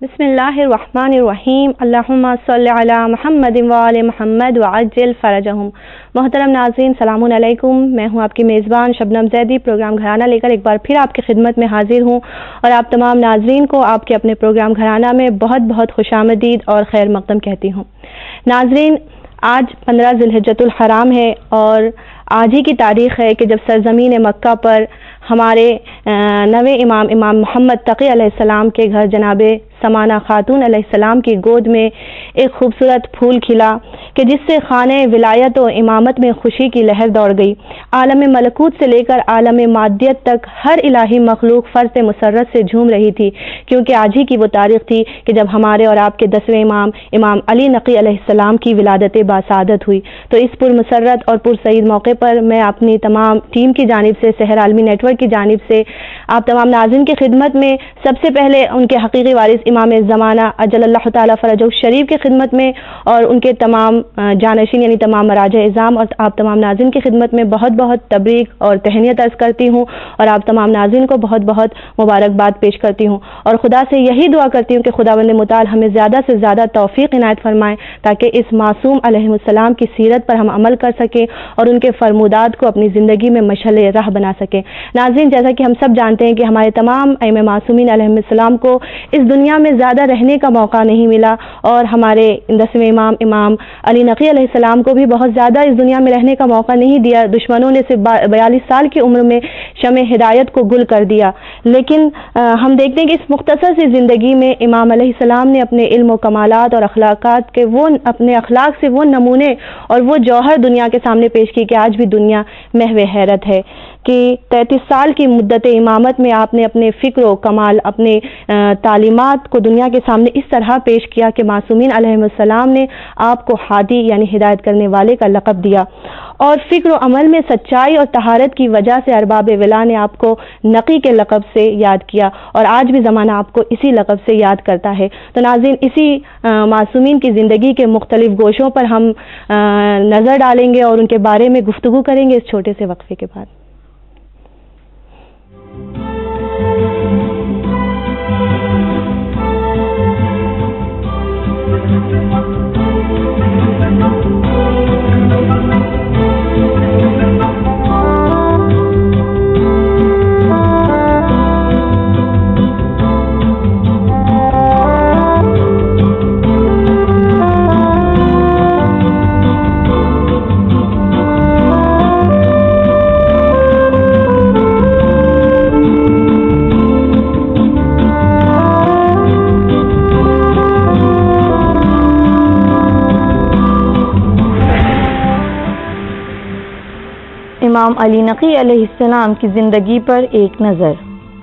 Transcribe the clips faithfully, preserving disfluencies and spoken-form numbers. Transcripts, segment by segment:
بسم اللہ الرحمن الرحیم، اللہم صلی علی محمد وآل محمد وعجل فرجہم۔ محترم ناظرین، سلام علیکم۔ میں ہوں آپ کی میزبان شبنم زیدی، پروگرام گھرانہ لے کر ایک بار پھر آپ کی خدمت میں حاضر ہوں، اور آپ تمام ناظرین کو آپ کے اپنے پروگرام گھرانہ میں بہت بہت خوش آمدید اور خیر مقدم کہتی ہوں۔ ناظرین، آج پندرہ ذی الحجۃ الحرام ہے، اور آج ہی کی تاریخ ہے کہ جب سرزمین مکہ پر ہمارے نوے امام امام محمد تقی علیہ السلام کے گھر جناب سمانہ خاتون علیہ السلام کی گود میں ایک خوبصورت پھول کھلا کہ جس سے خانہ ولایت و امامت میں خوشی کی لہر دوڑ گئی۔ عالم ملکوت سے لے کر عالم مادیت تک ہر الہی مخلوق فرط مسرت سے جھوم رہی تھی، کیونکہ آج ہی کی وہ تاریخ تھی کہ جب ہمارے اور آپ کے دسویں امام امام علی نقی علیہ السلام کی ولادت باسعادت ہوئی۔ تو اس پر مسرت اور پرسعید موقع پر میں اپنی تمام ٹیم کی جانب سے، سحر عالمی نیٹ ورک کی جانب سے آپ تمام ناظرین کی خدمت میں سب سے پہلے ان کے حقیقی وارث امام زمانہ اجل اللہ تعالیٰ فرجہ شریف کی خدمت میں، اور ان کے تمام جانشین یعنی تمام مراجع اعظام اور آپ تمام ناظرین کی خدمت میں بہت بہت تبریک اور تہنیت عرض کرتی ہوں، اور آپ تمام ناظرین کو بہت بہت مبارکباد پیش کرتی ہوں، اور خدا سے یہی دعا کرتی ہوں کہ خداوند متعال ہمیں زیادہ سے زیادہ توفیق عنایت فرمائے تاکہ اس معصوم علیہ السلام کی سیرت پر ہم عمل کر سکیں اور ان کے فرمودات کو اپنی زندگی میں مشعل راہ بنا سکیں۔ ناظرین، جیسا کہ ہم سب جانتے ہیں کہ ہمارے تمام ائمہ معصومین علیہ السلام کو اس دنیا میں زیادہ رہنے کا موقع نہیں ملا، اور ہمارے دسویں امام امام علی نقی علیہ السلام کو بھی بہت زیادہ اس دنیا میں رہنے کا موقع نہیں دیا۔ دشمنوں نے صرف بیالیس سال کی عمر میں شمع ہدایت کو گل کر دیا، لیکن ہم دیکھتے ہیں کہ اس مختصر سی زندگی میں امام علیہ السلام نے اپنے علم و کمالات اور اخلاقات کے وہ اپنے اخلاق سے وہ نمونے اور وہ جوہر دنیا کے سامنے پیش کی کہ آج بھی دنیا محو حیرت ہے کہ تینتیس سال کی مدت امامت میں آپ نے اپنے فکر و کمال، اپنے تعلیمات کو دنیا کے سامنے اس طرح پیش کیا کہ معصومین علیہ السلام نے آپ کو ہادی یعنی ہدایت کرنے والے کا لقب دیا، اور فکر و عمل میں سچائی اور طہارت کی وجہ سے ارباب ولا نے آپ کو نقی کے لقب سے یاد کیا، اور آج بھی زمانہ آپ کو اسی لقب سے یاد کرتا ہے۔ تو ناظرین، اسی معصومین کی زندگی کے مختلف گوشوں پر ہم نظر ڈالیں گے اور ان کے بارے میں گفتگو کریں گے اس چھوٹے سے وقفے کے بعد۔ امام علی نقی علیہ السلام کی زندگی پر ایک نظر۔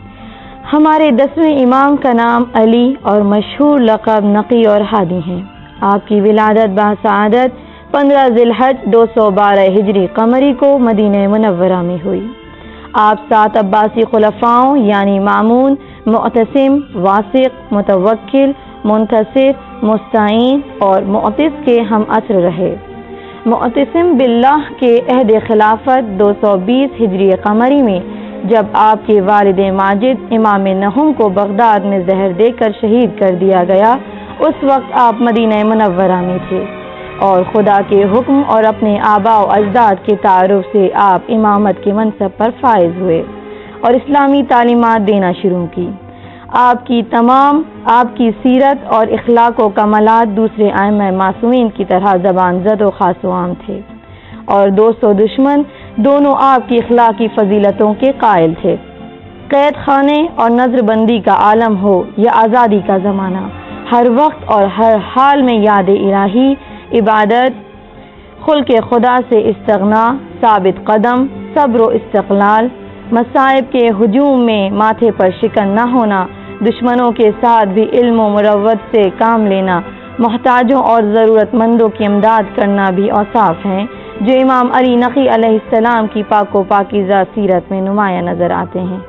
ہمارے دسویں امام کا نام علی اور مشہور لقب نقی اور ہادی ہیں۔ آپ کی ولادت باسعادت پندرہ ذی الحج دو سو بارہ ہجری قمری کو مدینہ منورہ میں ہوئی۔ آپ سات عباسی خلفاؤں یعنی مامون، معتصم، واثق، متوکل، منتصر، مستعین اور معتز کے ہم عصر رہے۔ معتصم باللہ کے عہد خلافت دو سو بیس ہجری قمری میں جب آپ کے والد ماجد امام نہم کو بغداد میں زہر دے کر شہید کر دیا گیا، اس وقت آپ مدینہ منورہ میں تھے، اور خدا کے حکم اور اپنے آباء و اجداد کے تعارف سے آپ امامت کے منصب پر فائز ہوئے اور اسلامی تعلیمات دینا شروع کی۔ آپ کی تمام آپ کی سیرت اور اخلاق و کمالات دوسرے ائمہ معصومین کی طرح زبان زد و خاص و عام تھے، اور دوست و دشمن دونوں آپ کی اخلاقی فضیلتوں کے قائل تھے۔ قید خانے اور نظر بندی کا عالم ہو یا آزادی کا زمانہ، ہر وقت اور ہر حال میں یاد الہی، عبادت، خلق خدا سے استغنا، ثابت قدم، صبر و استقلال، مصائب کے ہجوم میں ماتھے پر شکن نہ ہونا، دشمنوں کے ساتھ بھی علم و مروت سے کام لینا، محتاجوں اور ضرورت مندوں کی امداد کرنا بھی اوصاف ہیں جو امام علی نقی علیہ السلام کی پاک و پاکیزہ سیرت میں نمایاں نظر آتے ہیں۔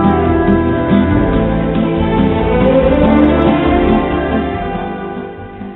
جی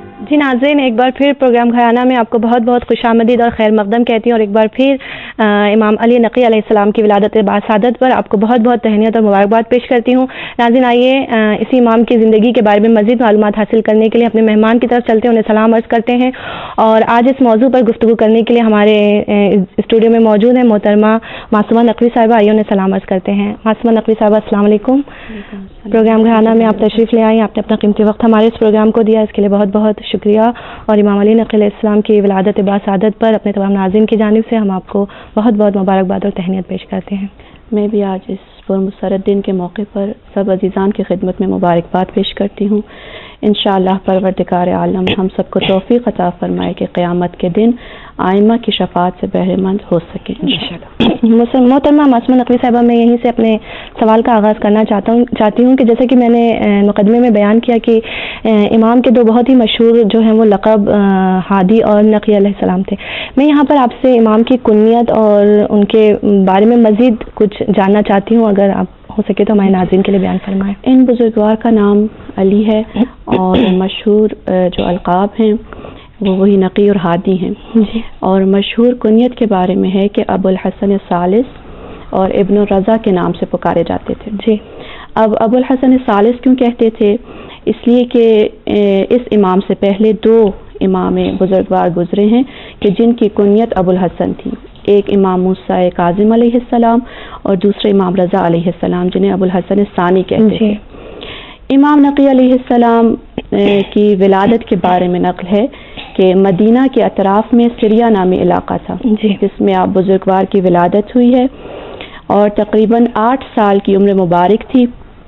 ناظرین، ایک بار پھر پروگرام گھرانہ میں آپ کو بہت بہت خوش آمدید اور خیر مقدم کہتی ہوں، اور ایک بار پھر امام علی نقی علیہ السلام کی ولادت باسعادت پر آپ کو بہت بہت تہنیت اور مبارکباد پیش کرتی ہوں۔ ناظرین، آئیے اسی امام کی زندگی کے بارے میں مزید معلومات حاصل کرنے کے لیے اپنے مہمان کی طرف چلتے ہیں، انہیں سلام عرض کرتے ہیں، اور آج اس موضوع پر گفتگو کرنے کے لیے ہمارے اسٹوڈیو میں موجود ہیں محترمہ معصومہ نقوی صاحبہ۔ آئیے انہیں سلام عرض کرتے ہیں۔ معصومہ نقوی صاحبہ، السلام علیکم۔ پروگرام گھرانہ میں آپ تشریف لے آئیں، آپ نے اپنا قیمتی وقت ہمارے اس پروگرام کو دیا، اس کے لیے بہت بہت شکریہ، اور امام علی نقی علیہ السلام کی ولادت باسعادت پر اپنے تمام ناظرین کی جانب سے ہم آپ کو بہت بہت مبارکباد اور تہنیت پیش کرتے ہیں۔ میں بھی آج اس پرمسرت دن کے موقع پر سب عزیزان کی خدمت میں مبارکباد پیش کرتی ہوں۔ انشاءاللہ پروردگار عالم ہم سب کو توفیق عطا فرمائے کہ قیامت کے دن آئمہ کی شفاعت سے بہرے مند ہو سکے انشاءاللہ۔ محترمہ معصومہ نقوی صاحبہ، میں یہیں سے اپنے سوال کا آغاز کرنا چاہتا ہوں چاہتی ہوں کہ جیسے کہ میں نے مقدمے میں بیان کیا کہ امام کے دو بہت ہی مشہور جو ہیں وہ لقب ہادی اور نقی علیہ السلام تھے، میں یہاں پر آپ سے امام کی کنیت اور ان کے بارے میں مزید کچھ جاننا چاہتی ہوں، اگر آپ ہو سکے تو ہمارے ناظرین کے لیے بیان فرمائیں۔ ان بزرگوار کا نام علی ہے، اور مشہور جو القاب ہیں وہ وہی نقی اور ہادی ہیں جی۔ اور مشہور کنیت کے بارے میں ہے کہ ابو الحسن الثالث اور ابن الرضا کے نام سے پکارے جاتے تھے جی۔ اب ابو الحسن الثالث کیوں کہتے تھے؟ اس لیے کہ اس امام سے پہلے دو امام بزرگوار گزرے ہیں کہ جن کی کنیت ابو الحسن تھی، ایک امام موسیٰ کاظم علیہ السلام اور دوسرے امام رضا علیہ السلام، جنہیں ابو الحسن الثانی کہتے ہیں۔ امام نقی علیہ السلام کی ولادت کے بارے میں نقل ہے کہ مدینہ کے اطراف میں سریا نامی علاقہ تھا جس میں آپ بزرگوار کی ولادت ہوئی ہے، اور تقریباً آٹھ سال کی عمر مبارک تھی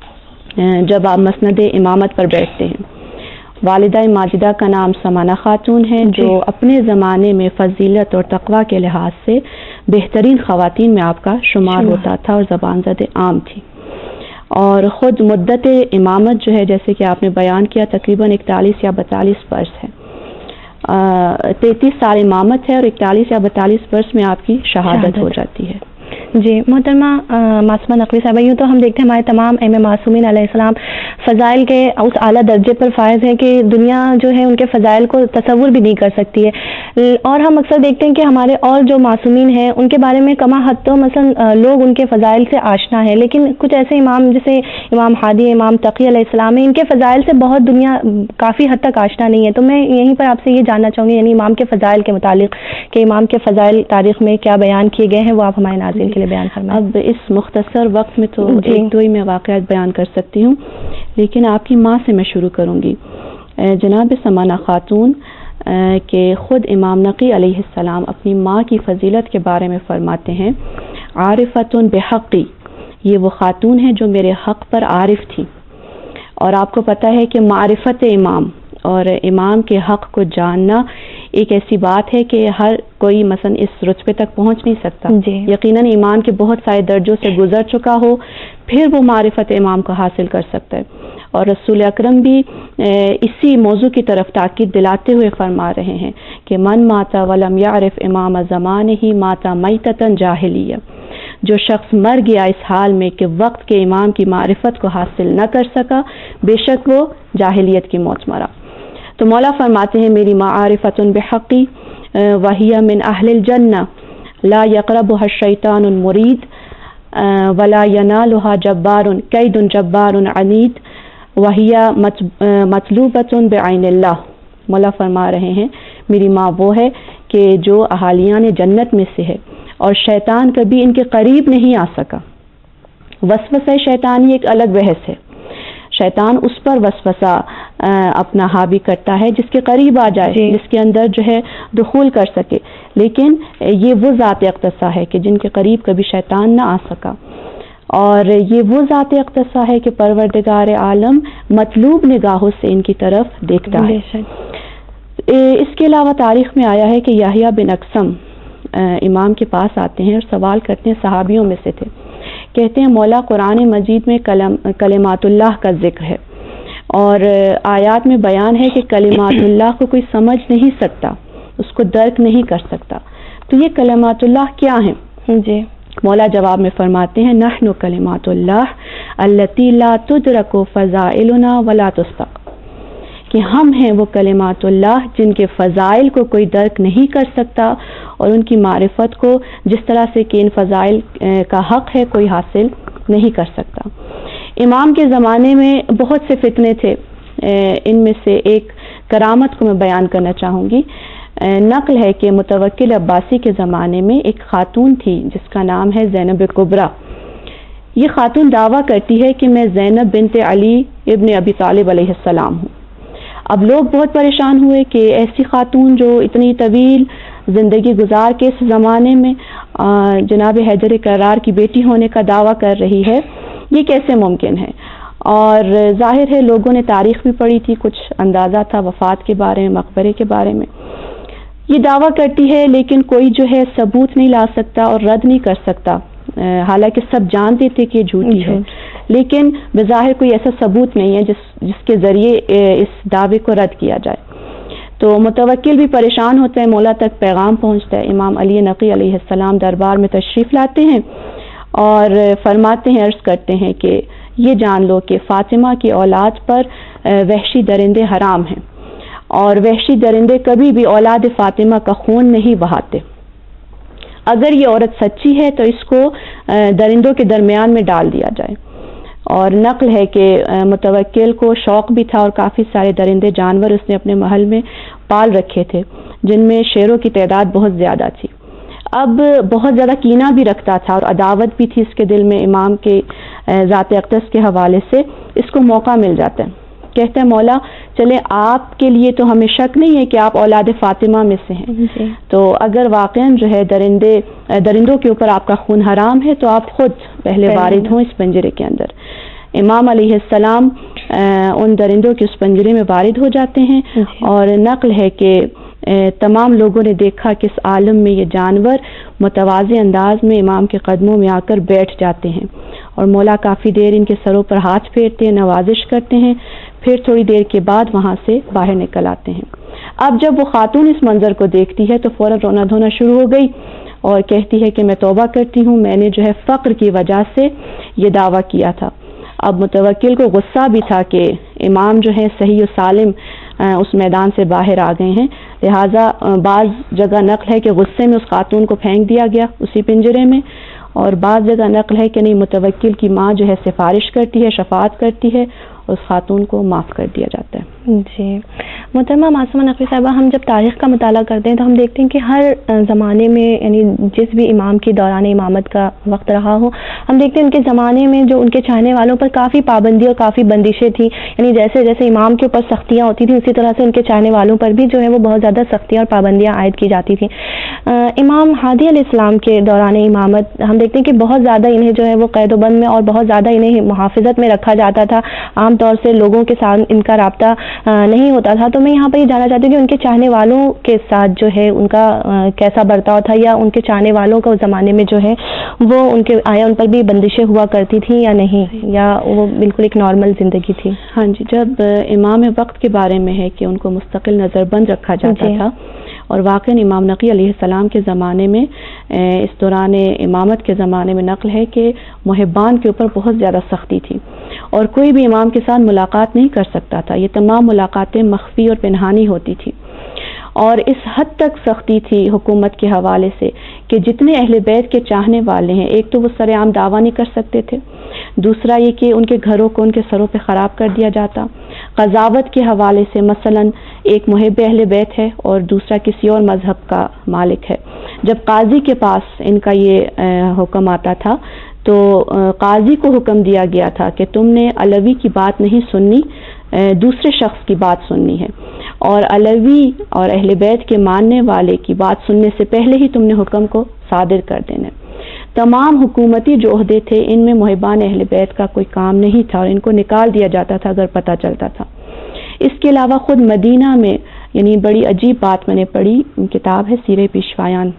جب آپ مسند امامت پر بیٹھتے ہیں۔ والدہ ماجدہ کا نام سمانہ خاتون ہے، جو اپنے زمانے میں فضیلت اور تقویٰ کے لحاظ سے بہترین خواتین میں آپ کا شمار ہوتا تھا اور زبان زد عام تھی، اور خود مدت امامت جو ہے جیسے کہ آپ نے بیان کیا تقریباً اکتالیس یا بتالیس برس ہے، تینتیس سال امامت ہے اور اکتالیس یا بتالیس برس میں آپ کی شہادت ہو جاتی ہے جی۔ محترمہ معصومہ نقوی صاحبہ، یوں تو ہم دیکھتے ہیں ہمارے تمام ائمہ معصومین علیہ السلام فضائل کے اس اعلیٰ درجے پر فائز ہیں کہ دنیا جو ہے ان کے فضائل کو تصور بھی نہیں کر سکتی ہے، اور ہم اکثر دیکھتے ہیں کہ ہمارے اور جو معصومین ہیں ان کے بارے میں کما حد تو مثلا لوگ ان کے فضائل سے آشنا ہے، لیکن کچھ ایسے امام جیسے امام ہادی، امام تقی علیہ السلام ہیں، ان کے فضائل سے بہت دنیا کافی حد تک آشنا نہیں ہے۔ تو میں یہیں پر آپ سے یہ جاننا چاہوں گی یعنی امام کے فضائل کے متعلق کہ امام کے فضائل تاریخ میں کیا بیان کیے گئے ہیں، وہ آپ ہمارے ناظرین کے لیے بیان فرمائیں۔ اب اس مختصر وقت میں تو ایک دو ہی میں واقعات بیان کر سکتی ہوں، لیکن آپ کی ماں سے میں شروع کروں گی۔ جناب سمانہ خاتون کہ خود امام نقی علیہ السلام اپنی ماں کی فضیلت کے بارے میں فرماتے ہیں، عارفتن بحقی، یہ وہ خاتون ہے جو میرے حق پر عارف تھی، اور آپ کو پتہ ہے کہ معرفت امام اور امام کے حق کو جاننا ایک ایسی بات ہے کہ ہر کوئی مثلا اس رتبے تک پہنچ نہیں سکتا جی۔ یقیناً ایمان کے بہت سارے درجوں سے گزر چکا ہو پھر وہ معرفت امام کو حاصل کر سکتا ہے، اور رسول اکرم بھی اسی موضوع کی طرف تاکید دلاتے ہوئے فرما رہے ہیں کہ من ماتا ولم یعرف امام زمانہ ماتا میتۃ جاہلیہ، جو شخص مر گیا اس حال میں کہ وقت کے امام کی معرفت کو حاصل نہ کر سکا، بے شک وہ جاہلیت کی موت مرا۔ تو مولا فرماتے ہیں میری معارفۃ بحقی وہی من اہل الجنہ لا یقربها الشیطان المرید ولا ینالها جبار کید جبار عنید وہی مطلوبۃ بعین اللہ۔ مولا فرما رہے ہیں میری ماں وہ ہے کہ جو اہالیان جنت میں سے ہے، اور شیطان کبھی ان کے قریب نہیں آ سکا۔ وسوسہ شیطانی ایک الگ بحث ہے، شیطان اس پر وسوسہ اپنا حاوی کرتا ہے جس کے قریب آ جائے جی۔ جس کے اندر جو ہے دخول کر سکے، لیکن یہ وہ ذات اقتصا ہے کہ جن کے قریب کبھی شیطان نہ آ سکا، اور یہ وہ ذات اقتصا ہے کہ پروردگار عالم مطلوب نگاہوں سے ان کی طرف دیکھتا ہے۔ اس کے علاوہ تاریخ میں آیا ہے کہ یحییٰ بن اقسم امام کے پاس آتے ہیں اور سوال کرتے ہیں، صحابیوں میں سے تھے، کہتے ہیں مولا قرآن مجید میں کلم کلمات اللہ کا ذکر ہے، اور آیات میں بیان ہے کہ کلمات اللہ کو کوئی سمجھ نہیں سکتا، اس کو درک نہیں کر سکتا، تو یہ کلمات اللہ کیا ہیں جی؟ مولا جواب میں فرماتے ہیں نحن کلمات اللہ التی لا تدرک فضائلنا ولا تستق، کہ ہم ہیں وہ کلمات اللہ جن کے فضائل کو کوئی درک نہیں کر سکتا اور ان کی معرفت کو جس طرح سے کہ ان فضائل کا حق ہے کوئی حاصل نہیں کر سکتا۔ امام کے زمانے میں بہت سے فتنے تھے، ان میں سے ایک کرامت کو میں بیان کرنا چاہوں گی۔ نقل ہے کہ متوکل عباسی کے زمانے میں ایک خاتون تھی جس کا نام ہے زینب کبریٰ۔ یہ خاتون دعویٰ کرتی ہے کہ میں زینب بنت علی ابن ابی طالب علیہ السلام ہوں۔ اب لوگ بہت پریشان ہوئے کہ ایسی خاتون جو اتنی طویل زندگی گزار کے اس زمانے میں جناب حیدر کرار کی بیٹی ہونے کا دعویٰ کر رہی ہے، یہ کیسے ممکن ہے؟ اور ظاہر ہے لوگوں نے تاریخ بھی پڑھی تھی، کچھ اندازہ تھا وفات کے بارے میں، مقبرے کے بارے میں۔ یہ دعویٰ کرتی ہے لیکن کوئی جو ہے ثبوت نہیں لا سکتا اور رد نہیں کر سکتا، حالانکہ سب جانتے تھے کہ یہ جھوٹی ہے، لیکن بظاہر کوئی ایسا ثبوت نہیں ہے جس جس کے ذریعے اس دعوے کو رد کیا جائے۔ تو متوکل بھی پریشان ہوتا ہے، مولا تک پیغام پہنچتا ہے۔ امام علی نقی علیہ السلام دربار میں تشریف لاتے ہیں اور فرماتے ہیں، عرض کرتے ہیں کہ یہ جان لو کہ فاطمہ کی اولاد پر وحشی درندے حرام ہیں اور وحشی درندے کبھی بھی اولاد فاطمہ کا خون نہیں بہاتے۔ اگر یہ عورت سچی ہے تو اس کو درندوں کے درمیان میں ڈال دیا جائے۔ اور نقل ہے کہ متوکل کو شوق بھی تھا اور کافی سارے درندے جانور اس نے اپنے محل میں پال رکھے تھے، جن میں شیروں کی تعداد بہت زیادہ تھی۔ اب بہت زیادہ کینہ بھی رکھتا تھا اور عداوت بھی تھی اس کے دل میں امام کے ذات اقدس کے حوالے سے۔ اس کو موقع مل جاتا ہے، کہتا ہے مولا چلے آپ کے لیے تو ہمیں شک نہیں ہے کہ آپ اولاد فاطمہ میں سے ہیں، جی۔ تو اگر واقعاً جو ہے درندے درندوں کے اوپر آپ کا خون حرام ہے تو آپ خود پہلے وارد ہوں اس پنجرے کے اندر۔ امام علیہ السلام ان درندوں کے اس پنجرے میں وارد ہو جاتے ہیں اور نقل ہے کہ تمام لوگوں نے دیکھا کہ اس عالم میں یہ جانور متواضع انداز میں امام کے قدموں میں آ کر بیٹھ جاتے ہیں اور مولا کافی دیر ان کے سروں پر ہاتھ پھیرتے ہیں، نوازش کرتے ہیں، پھر تھوڑی دیر کے بعد وہاں سے باہر نکل آتے ہیں۔ اب جب وہ خاتون اس منظر کو دیکھتی ہے تو فوراً رونا دھونا شروع ہو گئی اور کہتی ہے کہ میں توبہ کرتی ہوں، میں نے جو ہے فقر کی وجہ سے یہ دعویٰ کیا تھا۔ اب متوکل کو غصہ بھی تھا کہ امام جو ہے صحیح و سالم اس میدان سے باہر آ گئے ہیں، لہٰذا بعض جگہ نقل ہے کہ غصے میں اس خاتون کو پھینک دیا گیا اسی پنجرے میں، اور بعض جگہ نقل ہے کہ نہیں متوکل کی ماں جو ہے سفارش کرتی ہے، شفاعت کرتی ہے، اس خاتون کو معاف کر دیا جاتا ہے۔ جی محترمہ معصومہ نقوی صاحبہ، ہم جب تاریخ کا مطالعہ کرتے ہیں تو ہم دیکھتے ہیں کہ ہر زمانے میں یعنی جس بھی امام کی دوران امامت کا وقت رہا ہو، ہم دیکھتے ہیں ان کے زمانے میں جو ان کے چاہنے والوں پر کافی پابندی اور کافی بندشیں تھیں، یعنی جیسے جیسے امام کے اوپر سختیاں ہوتی تھیں اسی طرح سے ان کے چاہنے والوں پر بھی جو ہے وہ بہت زیادہ سختیاں اور پابندیاں عائد کی جاتی تھیں۔ امام ہادی علیہ السلام کے دوران امامت ہم دیکھتے ہیں کہ بہت زیادہ انہیں جو ہے وہ قید و بند میں اور بہت زیادہ انہیں محافظت میں رکھا جاتا تھا، عام طور سے لوگوں کے ساتھ ان کا رابطہ نہیں ہوتا تھا۔ تو میں یہاں پر یہ جاننا چاہتی ہوں کہ ان کے چاہنے والوں کے ساتھ جو ہے ان کا کیسا برتاؤ تھا، یا ان کے چاہنے والوں کا اس زمانے میں جو ہے وہ ان کے آیا ان پر بھی بندشیں ہوا کرتی تھیں یا نہیں، یا وہ بالکل ایک نارمل زندگی تھی؟ ہاں جی، جب امام وقت کے بارے میں ہے کہ ان کو مستقل نظر بند رکھا جاتا جی. تھا، اور واقعاً امام نقی علیہ السلام کے زمانے میں اس دوران امامت کے زمانے میں نقل ہے کہ محبان کے اوپر بہت زیادہ سختی تھی اور کوئی بھی امام کے ساتھ ملاقات نہیں کر سکتا تھا، یہ تمام ملاقاتیں مخفی اور پنہانی ہوتی تھی، اور اس حد تک سختی تھی حکومت کے حوالے سے کہ جتنے اہل بیت کے چاہنے والے ہیں، ایک تو وہ سر عام دعویٰ نہیں کر سکتے تھے، دوسرا یہ کہ ان کے گھروں کو ان کے سروں پہ خراب کر دیا جاتا۔ قضاوت کے حوالے سے مثلا ایک محب اہل بیت ہے اور دوسرا کسی اور مذہب کا مالک ہے، جب قاضی کے پاس ان کا یہ حکم آتا تھا تو قاضی کو حکم دیا گیا تھا کہ تم نے علوی کی بات نہیں سننی، دوسرے شخص کی بات سننی ہے، اور علوی اور اہل بیت کے ماننے والے کی بات سننے سے پہلے ہی تم نے حکم کو صادر کر دینا۔ تمام حکومتی جو عہدے تھے ان میں محبان اہل بیت کا کوئی کام نہیں تھا اور ان کو نکال دیا جاتا تھا اگر پتہ چلتا تھا۔ اس کے علاوہ خود مدینہ میں یعنی بڑی عجیب بات میں نے پڑھی، کتاب ہے سیرہ پیشوایان،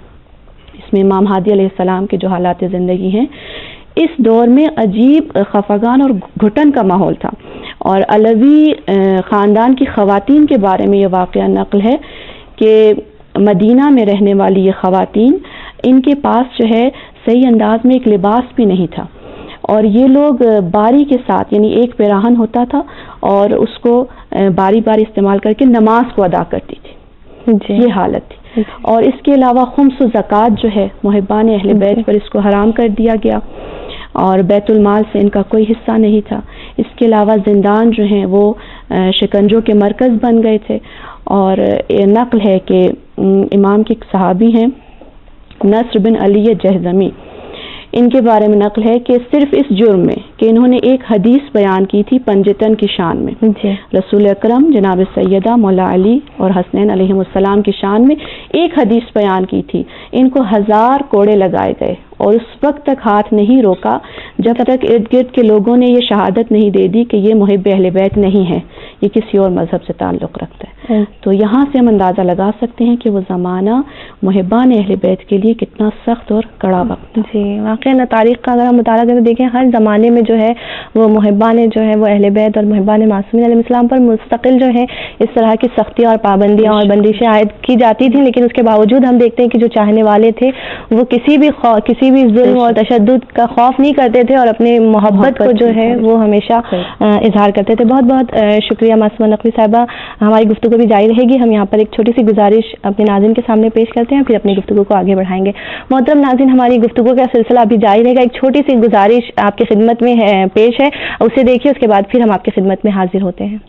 اس میں امام ہادی علیہ السلام کے جو حالات زندگی ہیں، اس دور میں عجیب خفگان اور گھٹن کا ماحول تھا، اور علوی خاندان کی خواتین کے بارے میں یہ واقعہ نقل ہے کہ مدینہ میں رہنے والی یہ خواتین، ان کے پاس جو ہے صحیح انداز میں ایک لباس بھی نہیں تھا، اور یہ لوگ باری کے ساتھ یعنی ایک پیراہن ہوتا تھا اور اس کو باری باری استعمال کر کے نماز کو ادا کرتی تھی جی. یہ حالت تھی. اور اس کے علاوہ خمس و زکوٰۃ جو ہے محبان اہل بیت پر اس کو حرام کر دیا گیا اور بیت المال سے ان کا کوئی حصہ نہیں تھا. اس کے علاوہ زندان جو ہیں وہ شکنجوں کے مرکز بن گئے تھے. اور نقل ہے کہ امام کے صحابی ہیں نصر بن علی جہضمی، ان کے بارے میں نقل ہے کہ صرف اس جرم میں کہ انہوں نے ایک حدیث بیان کی تھی پنجتن کی شان میں جی. رسول اکرم جناب سیدہ مولا علی اور حسنین علیہم السلام کی شان میں ایک حدیث بیان کی تھی. ان کو ہزار کوڑے لگائے گئے اور اس وقت تک ہاتھ نہیں روکا جب تک ارد گرد کے لوگوں نے یہ شہادت نہیں دے دی کہ یہ محب اہل بیت نہیں ہے، یہ کسی اور مذہب سے تعلق رکھتا ہے. تو یہاں سے ہم اندازہ لگا سکتے ہیں کہ وہ زمانہ محبان اہل بیت کے لیے کتنا سخت اور کڑا وقت جی. واقعی تاریخ کا اگر ہم مطالعہ کریں تو دیکھیں ہر زمانے میں جو ہے وہ محبان جو ہے وہ اہل بیت اور محبان معصومین علیہ السلام پر مستقل جو ہے اس طرح کی سختیاں اور پابندیاں اور بندشیں عائد کی جاتی تھیں، لیکن اس کے باوجود ہم دیکھتے ہیں کہ جو چاہنے والے تھے وہ کسی بھی کسی بھی ظلم اور تشدد کا خوف نہیں کرتے تھے اور اپنی محبت کو جو ہے وہ ہمیشہ اظہار کرتے تھے. بہت بہت شکریہ معصومہ نقوی صاحبہ. ہماری گفتگو بھی جاری رہے گی. ہم یہاں پر ایک چھوٹی سی گزارش اپنے ناظرین کے سامنے پیش کرتے ہیں، پھر اپنی گفتگو کو آگے بڑھائیں گے. محترم ناظرین، ہماری گفتگو کا سلسلہ ابھی جاری رہے گا. ایک چھوٹی سی گزارش آپ کی خدمت میں ہے پیش ہے، اسے دیکھیے، اس کے بعد پھر ہم آپ کی خدمت میں حاضر ہوتے ہیں.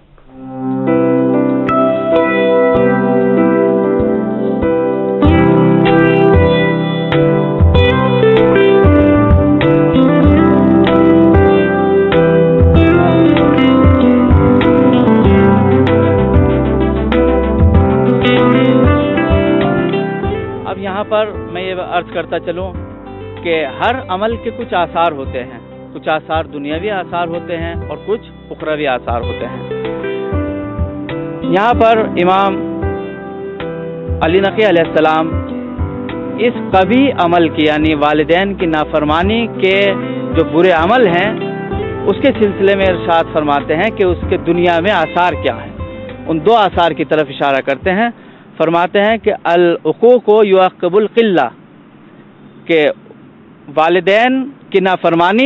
یہاں پر میں یہ عرض کرتا چلوں کہ ہر عمل کے کچھ آثار ہوتے ہیں. کچھ آثار دنیاوی آثار ہوتے ہیں اور کچھ اخروی آثار ہوتے ہیں. یہاں پر امام علی نقی علیہ السلام اس قبیح عمل کی یعنی والدین کی نافرمانی کے جو برے عمل ہیں اس کے سلسلے میں ارشاد فرماتے ہیں کہ اس کے دنیا میں آثار کیا ہیں. ان دو آثار کی طرف اشارہ کرتے ہیں. فرماتے ہیں کہ العقوق یعقب القلہ، کہ والدین کی نافرمانی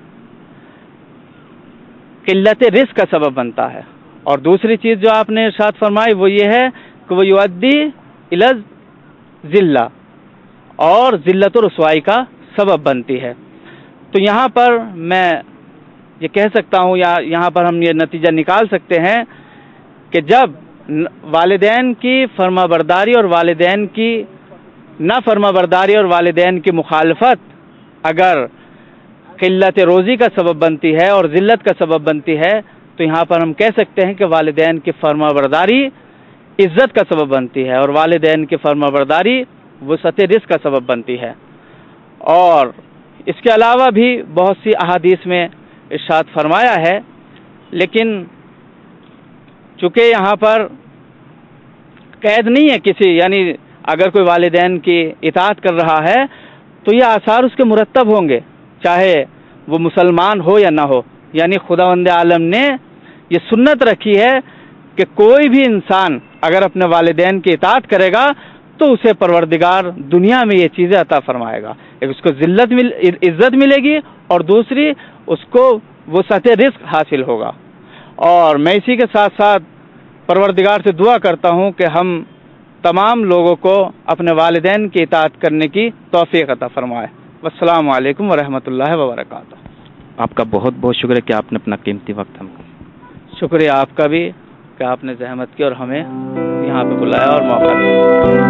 قلت رزق کا سبب بنتا ہے. اور دوسری چیز جو آپ نے ارشاد فرمائی وہ یہ ہے کہ وہ یؤدی الی الذلہ، اور ذلت و رسوائی کا سبب بنتی ہے. تو یہاں پر میں یہ کہہ سکتا ہوں یا یہاں پر ہم یہ نتیجہ نکال سکتے ہیں کہ جب والدین کی فرما برداری اور والدین کی نہ فرما برداری اور والدین کی مخالفت اگر قلت روزی کا سبب بنتی ہے اور ذلت کا سبب بنتی ہے تو یہاں پر ہم کہہ سکتے ہیں کہ والدین کی فرما برداری عزت کا سبب بنتی ہے اور والدین کی فرما برداری وسعت رزق کا سبب بنتی ہے. اور اس کے علاوہ بھی بہت سی احادیث میں ارشاد فرمایا ہے، لیکن چونکہ یہاں پر قید نہیں ہے کسی، یعنی اگر کوئی والدین کی اطاعت کر رہا ہے تو یہ آثار اس کے مرتب ہوں گے چاہے وہ مسلمان ہو یا نہ ہو. یعنی خداوند عالم نے یہ سنت رکھی ہے کہ کوئی بھی انسان اگر اپنے والدین کی اطاعت کرے گا تو اسے پروردگار دنیا میں یہ چیزیں عطا فرمائے گا. ایک اس کو ذلت مل عزت ملے گی اور دوسری اس کو وسعت رزق حاصل ہوگا. اور میں اسی کے ساتھ ساتھ پروردگار سے دعا کرتا ہوں کہ ہم تمام لوگوں کو اپنے والدین کی اطاعت کرنے کی توفیق عطا فرمائے. والسلام علیکم ورحمۃ اللہ وبرکاتہ. آپ کا بہت بہت شکریہ کہ آپ نے اپنا قیمتی وقت ہم کو. شکریہ آپ کا بھی کہ آپ نے زحمت کی اور ہمیں یہاں پہ بلایا اور موقع دیا.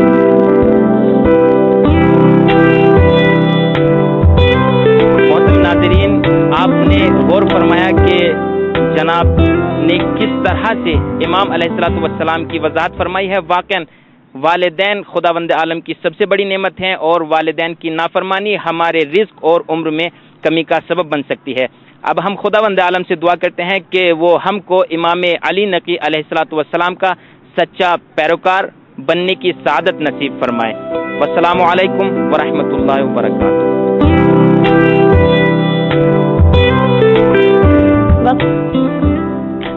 محترم ناظرین، آپ نے غور فرمایا کہ جناب نے کس طرح سے امام علیہ الصلوۃ والسلام کی وضاحت فرمائی ہے. واقعاً والدین خداوند عالم کی سب سے بڑی نعمت ہیں اور والدین کی نافرمانی ہمارے رزق اور عمر میں کمی کا سبب بن سکتی ہے. اب ہم خداوند عالم سے دعا کرتے ہیں کہ وہ ہم کو امام علی نقی علیہ الصلوۃ والسلام کا سچا پیروکار بننے کی سعادت نصیب فرمائے. والسلام علیکم ورحمۃ اللہ وبرکاتہ.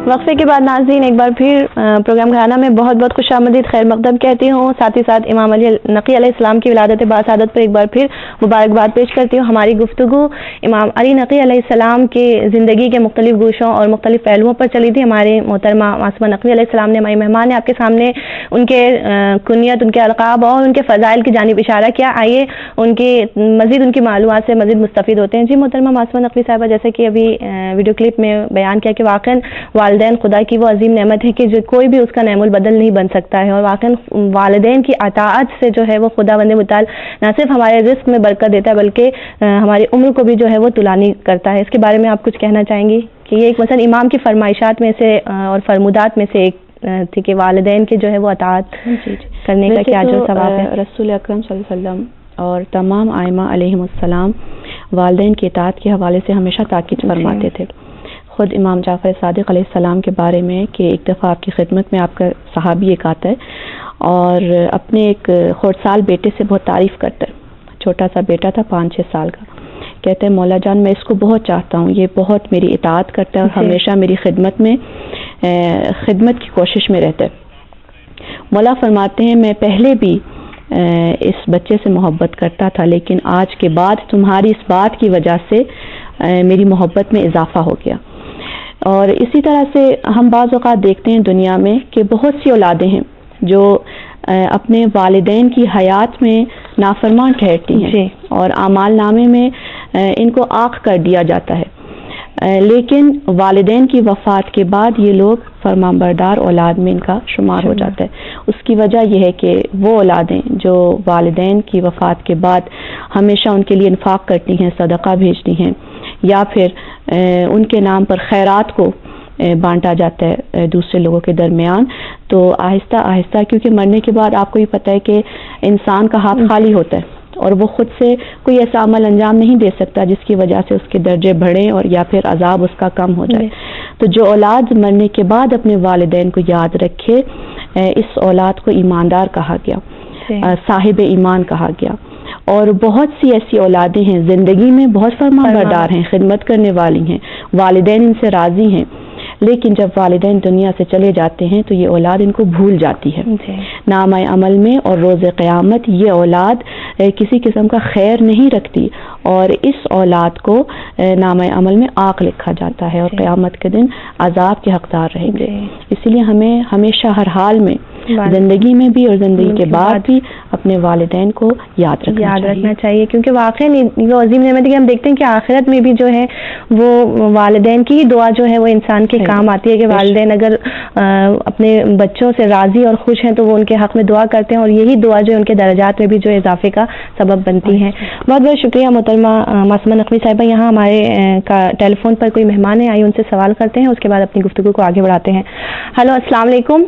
وقفے کے بعد ناظرین ایک بار پھر پروگرام گھرانہ میں بہت بہت خوش آمدید خیر مقدم کہتی ہوں. ساتھ ہی ساتھ امام علی نقی علیہ السلام کی ولادت باسعادت پر ایک بار پھر مبارکباد پیش کرتی ہوں. ہماری گفتگو امام علی نقی علیہ السلام کی زندگی کے مختلف گوشوں اور مختلف پہلوؤں پر چلی تھی. ہمارے محترمہ معصومہ نقوی علیہ السلام نے ہماری مہمان نے آپ کے سامنے ان کے کنیت, ان کے القاب اور ان کے فضائل کی جانب اشارہ کیا. آئیے ان کی مزید ان کی معلومات سے مزید مستفید ہوتے ہیں. جی محترمہ معصومہ نقوی صاحبہ, جیسے کہ ابھی ویڈیو کلپ میں بیان کیا کہ واقعا والدین خدا کی وہ عظیم نعمت ہے کہ جو کوئی بھی اس کا نعم البدل نہیں بن سکتا ہے, اور واقعا والدین کی اطاعت سے جو ہے وہ خدا بند متعال نہ صرف ہمارے رزق میں برکت دیتا ہے بلکہ ہماری عمر کو بھی جو ہے وہ طولانی کرتا ہے. اس کے بارے میں آپ کچھ کہنا چاہیں گی کہ یہ ایک مثلا امام کی فرمائشات میں سے اور فرمودات میں سے ایک تھی کہ والدین کے جو ہے وہ اطاعت کرنے کا کیا جو ثواب ہے. رسول اکرم صلی اللہ علیہ وسلم اور تمام ائمہ علیہم السلام والدین کی اطاعت کے حوالے سے ہمیشہ تاکید فرماتے تھے. خود امام جعفر صادق علیہ السلام کے بارے میں کہ ایک دفعہ آپ کی خدمت میں آپ کا صحابی ایک آتا ہے اور اپنے ایک خرد سال بیٹے سے بہت تعریف کرتا ہے. چھوٹا سا بیٹا تھا, پانچ چھ سال کا. کہتے ہیں مولا جان میں اس کو بہت چاہتا ہوں, یہ بہت میری اطاعت کرتا ہے اور ہمیشہ میری خدمت میں خدمت کی کوشش میں رہتا ہے. مولا فرماتے ہیں میں پہلے بھی اس بچے سے محبت کرتا تھا, لیکن آج کے بعد تمہاری اس بات کی وجہ سے میری محبت میں اضافہ ہو گیا. اور اسی طرح سے ہم بعض اوقات دیکھتے ہیں دنیا میں کہ بہت سی اولادیں ہیں جو اپنے والدین کی حیات میں نافرمان ٹھہرتی ہیں اور اعمال نامے میں ان کو آنکھ کر دیا جاتا ہے, لیکن والدین کی وفات کے بعد یہ لوگ فرمانبردار اولاد میں ان کا شمار ہو جاتا ہے. اس کی وجہ یہ ہے کہ وہ اولادیں جو والدین کی وفات کے بعد ہمیشہ ان کے لیے انفاق کرتی ہیں, صدقہ بھیجتی ہیں, یا پھر ان کے نام پر خیرات کو بانٹا جاتا ہے دوسرے لوگوں کے درمیان, تو آہستہ آہستہ کیونکہ مرنے کے بعد آپ کو یہ پتہ ہے کہ انسان کا ہاتھ خالی ہوتا ہے اور وہ خود سے کوئی ایسا عمل انجام نہیں دے سکتا جس کی وجہ سے اس کے درجے بڑھیں اور یا پھر عذاب اس کا کم ہو جائے. تو جو اولاد مرنے کے بعد اپنے والدین کو یاد رکھے, اس اولاد کو ایماندار کہا گیا, صاحب ایمان کہا گیا. اور بہت سی ایسی اولادیں ہیں زندگی میں بہت فرمان بردار ہیں, خدمت کرنے والی ہیں, والدین ان سے راضی ہیں, لیکن جب والدین دنیا سے چلے جاتے ہیں تو یہ اولاد ان کو بھول جاتی ہے. نامہ عمل میں اور روز قیامت یہ اولاد کسی قسم کا خیر نہیں رکھتی اور اس اولاد کو نامہ عمل میں آگ لکھا جاتا ہے اور قیامت کے دن عذاب کے حقدار رہیں گے. اسی لیے ہمیں ہمیشہ ہر حال میں زندگی میں بھی اور زندگی کے بعد بھی اپنے والدین کو یاد رکھنا یاد رکھنا چاہیے, کیونکہ واقعی یہ عظیم نعمت ہے کہ ہم دیکھتے ہیں کہ آخرت میں بھی جو ہے وہ والدین کی دعا جو ہے وہ انسان کے کام آتی ہے کہ والدین اگر اپنے بچوں سے راضی اور خوش ہیں تو وہ ان کے حق میں دعا کرتے ہیں اور یہی دعا جو ہے ان کے درجات میں بھی جو اضافے کا سبب بنتی ہے. بہت بہت شکریہ محترمہ معصومہ نقوی صاحبہ. یہاں ہمارے ٹیلی فون پر کوئی مہمان ہے, آئیے ان سے سوال کرتے ہیں, اس کے بعد اپنی گفتگو کو آگے بڑھاتے ہیں. ہلو, السلام علیکم.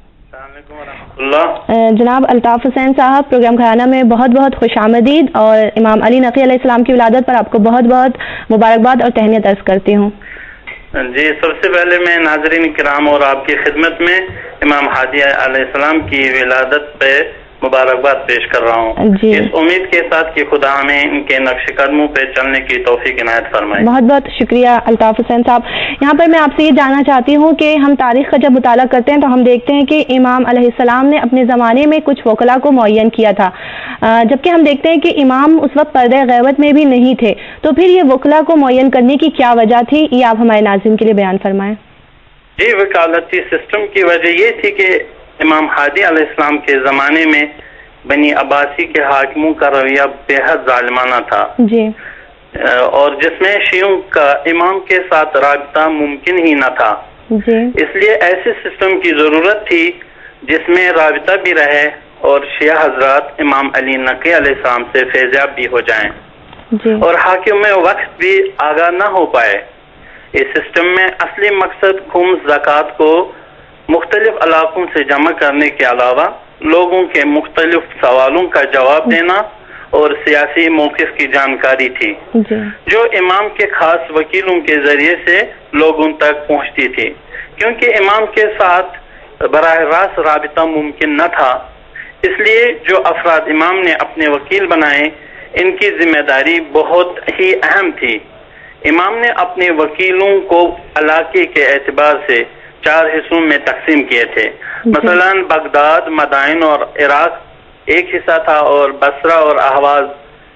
جناب الطاف حسین صاحب, پروگرام گھرانہ میں بہت بہت خوش آمدید اور امام علی نقی علیہ السلام کی ولادت پر آپ کو بہت بہت مبارکباد اور تہنیت عرض کرتی ہوں. جی, سب سے پہلے میں ناظرین کرام اور آپ کی خدمت میں امام ہادی علیہ السلام کی ولادت پہ مبارکباد پیش کر رہا ہوں جی. اس امید کے ساتھ کہ خدا ہمیں ان کے نقش قدموں پہ چلنے کی توفیق عنایت فرمائے. بہت بہت شکریہ الطاف حسین صاحب. یہاں پر میں آپ سے یہ جاننا چاہتی ہوں کہ ہم تاریخ کا جب مطالعہ کرتے ہیں تو ہم دیکھتے ہیں کہ امام علیہ السلام نے اپنے زمانے میں کچھ وکلا کو معین کیا تھا, جبکہ ہم دیکھتے ہیں کہ امام اس وقت پردہ غیبت میں بھی نہیں تھے. تو پھر یہ وکلا کو معین کرنے کی کیا وجہ تھی, یہ آپ ہمارے ناظرین کے لیے بیان فرمائیں. جی, وکالتی سسٹم کی وجہ یہ تھی کہ امام ہادی علیہ السلام کے زمانے میں بنی عباسی کے حاکموں کا رویہ بے حد ظالمانہ تھا جی, اور جس میں شیعوں کا امام کے ساتھ رابطہ ممکن ہی نہ تھا جی. اس لیے ایسے سسٹم کی ضرورت تھی جس میں رابطہ بھی رہے اور شیعہ حضرات امام علی نقی علیہ السلام سے فیضیاب بھی ہو جائیں جی. اور حاکم وقت بھی آگاہ نہ ہو پائے. اس سسٹم میں اصلی مقصد خمس زکوٰۃ کو مختلف علاقوں سے جمع کرنے کے علاوہ لوگوں کے مختلف سوالوں کا جواب دینا اور سیاسی موقف کی جانکاری تھی جی. جو امام کے خاص وکیلوں کے ذریعے سے لوگوں تک پہنچتی تھی. کیونکہ امام کے ساتھ براہ راست رابطہ ممکن نہ تھا, اس لیے جو افراد امام نے اپنے وکیل بنائے ان کی ذمہ داری بہت ہی اہم تھی. امام نے اپنے وکیلوں کو علاقے کے اعتبار سے چار حصوں میں تقسیم کیے تھے. مثلاً بغداد، مدائن اور عراق ایک حصہ تھا، اور بصرہ اور احواز،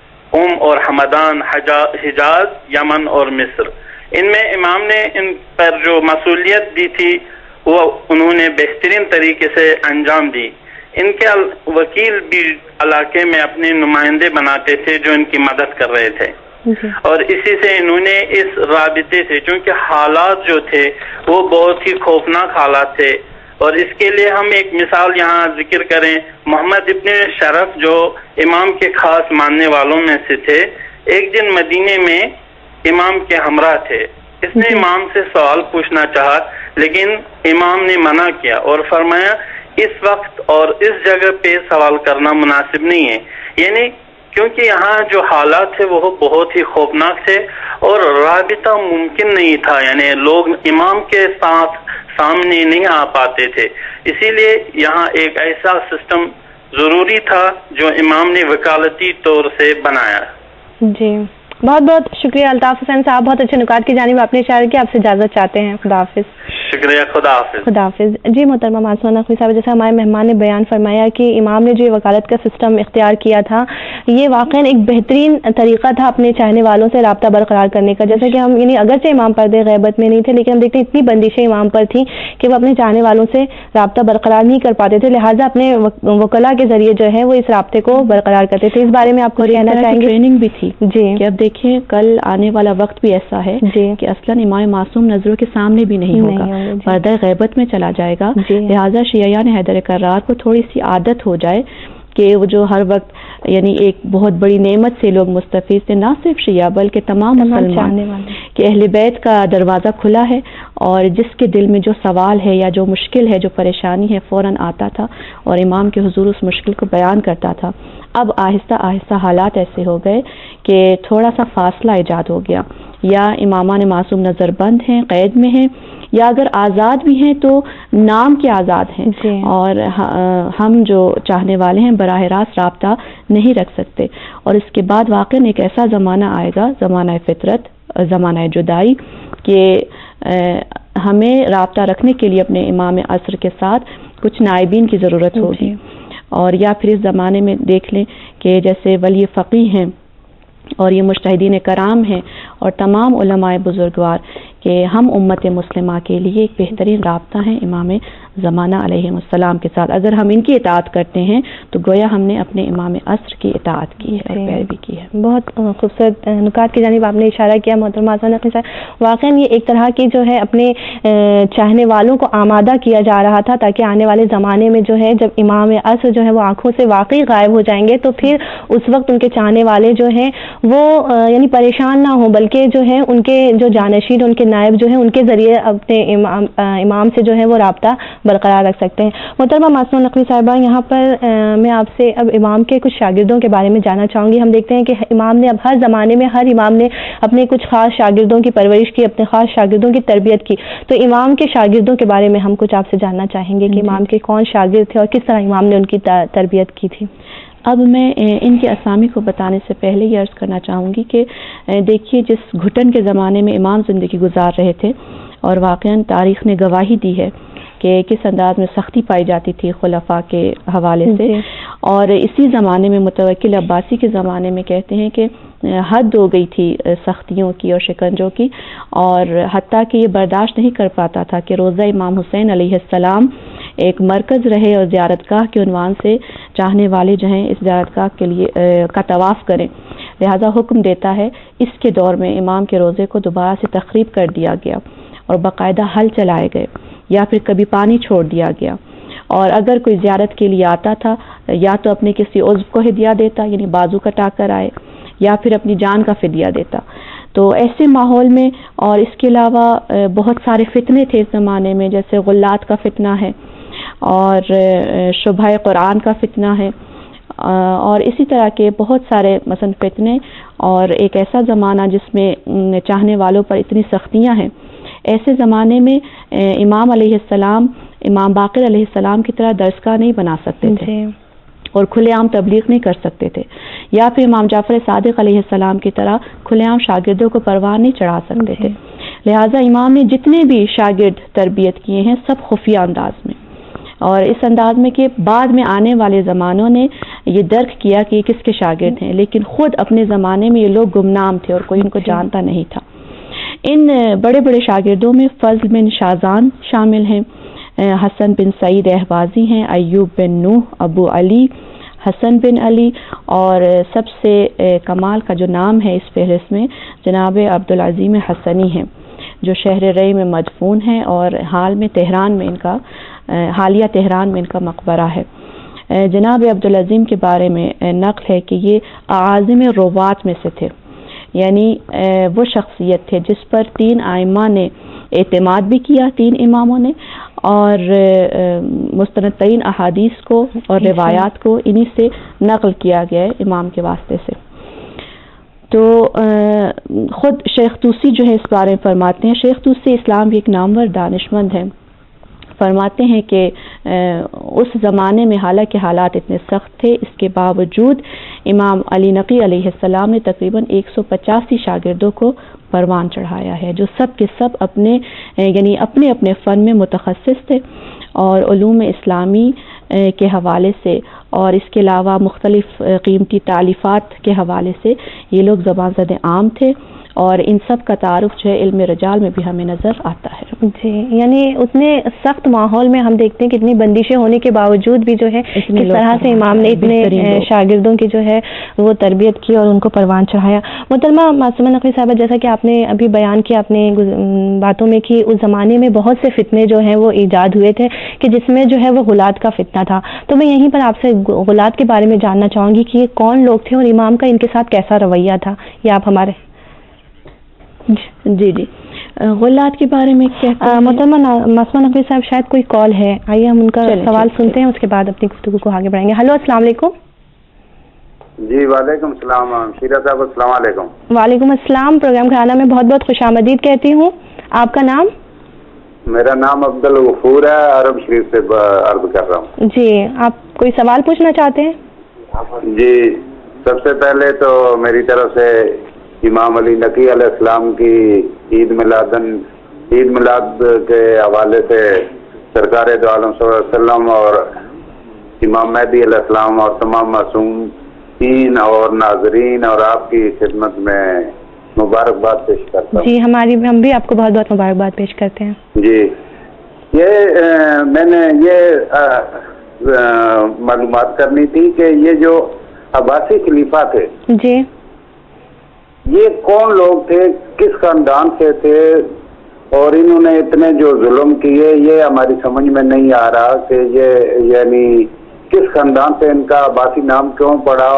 قم اور حمدان، حجاز، یمن اور مصر. ان میں امام نے ان پر جو مسئولیت دی تھی وہ انہوں نے بہترین طریقے سے انجام دی. ان کے وکیل بھی علاقے میں اپنے نمائندے بناتے تھے جو ان کی مدد کر رہے تھے، اور اسی سے انہوں نے اس رابطے سے، چونکہ حالات جو تھے وہ بہت ہی خوفناک حالات تھے، اور اس کے لیے ہم ایک مثال یہاں ذکر کریں. محمد ابن شرف جو امام کے خاص ماننے والوں میں سے تھے، ایک دن مدینے میں امام کے ہمراہ تھے. اس نے امام سے سوال پوچھنا چاہا، لیکن امام نے منع کیا اور فرمایا اس وقت اور اس جگہ پہ سوال کرنا مناسب نہیں ہے. یعنی کیونکہ یہاں جو حالات تھے وہ بہت ہی خوفناک تھے اور رابطہ ممکن نہیں تھا، یعنی لوگ امام کے ساتھ سامنے نہیں آ پاتے تھے. اسی لیے یہاں ایک ایسا سسٹم ضروری تھا جو امام نے وکالتی طور سے بنایا. جی بہت بہت شکریہ الطاف حسین صاحب، بہت اچھے نکات کی جانب آپ نے اشارہ کیا. آپ سے اجازت چاہتے ہیں. خدا حافظ. شکریہ. خدا حافظ. خدا حافظ. جی محترمہ معصومہ نقوی صاحب، جیسے ہمارے مہمان نے بیان فرمایا کہ امام نے جو یہ وکالت کا سسٹم اختیار کیا تھا، یہ واقعاً ایک بہترین طریقہ تھا اپنے چاہنے والوں سے رابطہ برقرار کرنے کا. جیسے کہ ہم یعنی اگرچہ امام پردے غیبت میں نہیں تھے، لیکن ہم دیکھتے ہیں اتنی بندشیں امام پر تھیں کہ وہ اپنے چاہنے والوں سے رابطہ برقرار نہیں کر پاتے تھے، لہٰذا اپنے وکلا کے ذریعے جو ہے وہ اس رابطے کو برقرار کرتے تھے. اس بارے میں آپ کو کہنا چاہیں گے؟ ٹریننگ بھی تھی جی، کہ اب دیکھیں کل آنے والا وقت بھی ایسا ہے جی کہ اصلاً امام معصوم نظروں کے سامنے بھی نہیں ہوگا، پردہ غیبت میں چلا جائے گا. لہٰذا شیعیان حیدر کرار کو تھوڑی سی عادت ہو جائے کہ وہ جو ہر وقت یعنی ایک بہت بڑی نعمت سے لوگ مستفید تھے، نہ صرف شیعہ بلکہ تمام مسلمان، کہ اہل بیت کا دروازہ کھلا ہے اور جس کے دل میں جو سوال ہے یا جو مشکل ہے، جو پریشانی ہے، فوراً آتا تھا اور امام کے حضور اس مشکل کو بیان کرتا تھا. اب آہستہ آہستہ حالات ایسے ہو گئے کہ تھوڑا سا فاصلہ ایجاد ہو گیا، یا امامان معصوم نظر بند ہیں، قید میں ہیں، یا اگر آزاد بھی ہیں تو نام کے آزاد ہیں جی. اور ہم جو چاہنے والے ہیں براہ راست رابطہ نہیں رکھ سکتے. اور اس کے بعد واقعاً ایک ایسا زمانہ آئے گا، زمانہ فطرت، زمانہ جدائی، کہ ہمیں رابطہ رکھنے کے لیے اپنے امام عصر کے ساتھ کچھ نائبین کی ضرورت ہوگی. اور یا پھر اس زمانے میں دیکھ لیں کہ جیسے ولی فقیہ ہیں اور یہ مجتہدین کرام ہیں اور تمام علماء بزرگوار، کہ ہم امت مسلمہ کے لیے ایک بہترین رابطہ ہیں امام زمانہ علیہ السلام کے ساتھ. اگر ہم ان کی اطاعت کرتے ہیں تو گویا ہم نے اپنے امام عصر کی اطاعت کی ہے اور پیروی کی ہے. بہت خوبصورت نکات کی جانب آپ نے اشارہ کیا محترمہ نقوی صاحب. واقعاً یہ ایک طرح کی جو ہے اپنے چاہنے والوں کو آمادہ کیا جا رہا تھا تاکہ آنے والے زمانے میں جو ہے جب امام عصر جو ہے وہ آنکھوں سے واقعی غائب ہو جائیں گے تو پھر اس وقت ان کے چاہنے والے جو ہیں وہ یعنی پریشان نہ ہوں، بلکہ جو ہے ان کے جو جانشین، ان کے نائب جو ہیں ان کے ذریعے اپنے امام امام سے جو ہے وہ رابطہ برقرار رکھ سکتے ہیں. محترمہ معصومہ نقوی صاحبہ، یہاں پر میں آپ سے اب امام کے کچھ شاگردوں کے بارے میں جاننا چاہوں گی. ہم دیکھتے ہیں کہ امام نے اب ہر زمانے میں ہر امام نے اپنے کچھ خاص شاگردوں کی پرورش کی، اپنے خاص شاگردوں کی تربیت کی. تو امام کے شاگردوں کے بارے میں ہم کچھ آپ سے جاننا چاہیں گے کہ امام کے کون شاگرد تھے اور کس طرح امام نے ان کی تربیت کی تھی. اب میں ان کے اسامی کو بتانے سے پہلے یہ عرض کرنا چاہوں گی کہ دیکھیے جس گھٹن کے زمانے میں امام زندگی گزار رہے تھے اور واقعاً تاریخ نے گواہی دی ہے کہ کس انداز میں سختی پائی جاتی تھی خلفاء کے حوالے سے، اور اسی زمانے میں متوکل عباسی کے زمانے میں کہتے ہیں کہ حد ہو گئی تھی سختیوں کی اور شکنجوں کی، اور حتیٰ کہ یہ برداشت نہیں کر پاتا تھا کہ روضہ امام حسین علیہ السلام ایک مرکز رہے اور زیارت گاہ کے عنوان سے چاہنے والے جو ہیں اس زیارت گاہ کے لیے کا طواف کریں. لہذا حکم دیتا ہے اس کے دور میں امام کے روضے کو دوبارہ سے تخریب کر دیا گیا اور باقاعدہ حل چلائے گئے، یا پھر کبھی پانی چھوڑ دیا گیا، اور اگر کوئی زیارت کے لیے آتا تھا یا تو اپنے کسی عضو کو ہدیہ دیتا، یعنی بازو کٹا کر آئے، یا پھر اپنی جان کا فدیہ دیتا. تو ایسے ماحول میں، اور اس کے علاوہ بہت سارے فتنے تھے اس زمانے میں، جیسے غلات کا فتنہ ہے اور شبہ قرآن کا فتنہ ہے، اور اسی طرح کے بہت سارے مثلا فتنے، اور ایک ایسا زمانہ جس میں چاہنے والوں پر اتنی سختیاں ہیں. ایسے زمانے میں امام علیہ السلام امام باقر علیہ السلام کی طرح درسگاہ نہیں بنا سکتے تھے اور کھلے عام تبلیغ نہیں کر سکتے تھے، یا پھر امام جعفر صادق علیہ السلام کی طرح کھلے عام شاگردوں کو پروان نہیں چڑھا سکتے تھے. لہٰذا امام نے جتنے بھی شاگرد تربیت کیے ہیں سب خفیہ انداز میں، اور اس انداز میں کہ بعد میں آنے والے زمانوں نے یہ درک کیا کہ یہ کس کے شاگرد ہیں، لیکن خود اپنے زمانے میں یہ لوگ گمنام تھے اور کوئی ان کو جانتا نہیں تھا۔ ان بڑے بڑے شاگردوں میں فضل بن شازان شامل ہیں، حسن بن سعید اہوازی ہیں، ایوب بن نوح، ابو علی، حسن بن علی، اور سب سے کمال کا جو نام ہے اس فہرست میں جناب عبدالعظیم حسنی ہیں، جو شہر رئی میں مدفون ہیں، اور حال میں تہران میں ان کا حالیہ تہران میں ان کا مقبرہ ہے۔ جناب عبدالعظیم کے بارے میں نقل ہے کہ یہ اعاظم روات میں سے تھے، یعنی وہ شخصیت تھے جس پر تین ائمہ نے اعتماد بھی کیا، تین اماموں نے، اور مستند ترین احادیث کو اور روایات کو انہی سے نقل کیا گیا ہے امام کے واسطے سے۔ تو خود شیخ طوسی جو ہے اس بارے میں فرماتے ہیں، شیخ طوسی اسلام کے ایک نامور دانشمند ہیں، فرماتے ہیں کہ اس زمانے میں حالانکہ حالات اتنے سخت تھے، اس کے باوجود امام علی نقی علیہ السلام نے تقریباً ایک سو پچاسی شاگردوں کو پروان چڑھایا ہے، جو سب کے سب اپنے یعنی اپنے اپنے فن میں متخصص تھے، اور علوم اسلامی کے حوالے سے اور اس کے علاوہ مختلف قیمتی تالیفات کے حوالے سے یہ لوگ زبان زد عام تھے، اور ان سب کا تعارف جو ہے علم رجال میں بھی ہمیں نظر آتا ہے۔ جی، یعنی اتنے سخت ماحول میں ہم دیکھتے ہیں کہ اتنی بندشیں ہونے کے باوجود بھی جو ہے کس طرح سے امام نے اتنے شاگردوں کی جو ہے وہ تربیت کی اور ان کو پروان چڑھایا۔ محترمہ معصومہ نقوی صاحبہ، جیسا کہ آپ نے ابھی بیان کیا اپنے باتوں میں کہ اس زمانے میں بہت سے فتنے جو ہیں وہ ایجاد ہوئے تھے کہ جس میں جو ہے وہ غلاۃ کا فتنہ تھا، تو میں یہیں پر آپ سے غلاۃ کے بارے میں جاننا چاہوں گی کہ یہ کون لوگ تھے اور امام کا ان کے ساتھ کیسا رویہ تھا، یہ آپ ہمارے جی جی غلاۃ کے بارے میں کہتے ہیں۔ محترمہ معصومہ نقوی صاحب شاید کوئی کال ہے، آئیے ہم ان کا سوال سنتے ہیں، اس کے بعد اپنی گفتگو کو آگے بڑھائیں گے۔ ہلو، السلام علیکم۔ جی وعلیکم السلام شیرہ صاحب، السلام علیکم۔ وعلیکم السلام، پروگرام گھرانہ میں بہت بہت خوش آمدید کہتی ہوں۔ آپ کا نام؟ میرا نام عبدالغفور ہے، عرب شریف سے عرض کر رہا ہوں۔ جی، آپ کوئی سوال پوچھنا چاہتے ہیں؟ جی، سب سے پہلے تو میری طرف سے امام علی نقی علیہ السلام کی عید میلادن عید میلاد کے حوالے سے سرکار دو عالم صلی اللہ علیہ وسلم اور امام مہدی علیہ السلام اور تمام معصومین اور ناظرین اور آپ کی خدمت میں مبارکباد پیش کرتا ہوں۔ جی، ہماری ہم بھی آپ کو بہت بہت مبارکباد پیش کرتے ہیں۔ جی، یہ میں نے یہ معلومات کرنی تھی کہ یہ جو عباسی خلیفہ تھے، جی، یہ کون لوگ تھے، کس خاندان سے تھے، اور انہوں نے اتنے جو ظلم کیے یہ ہماری سمجھ میں نہیں آ رہا کہ یہ یعنی کس خاندان سے ان کا عباسی نام کیوں پڑا،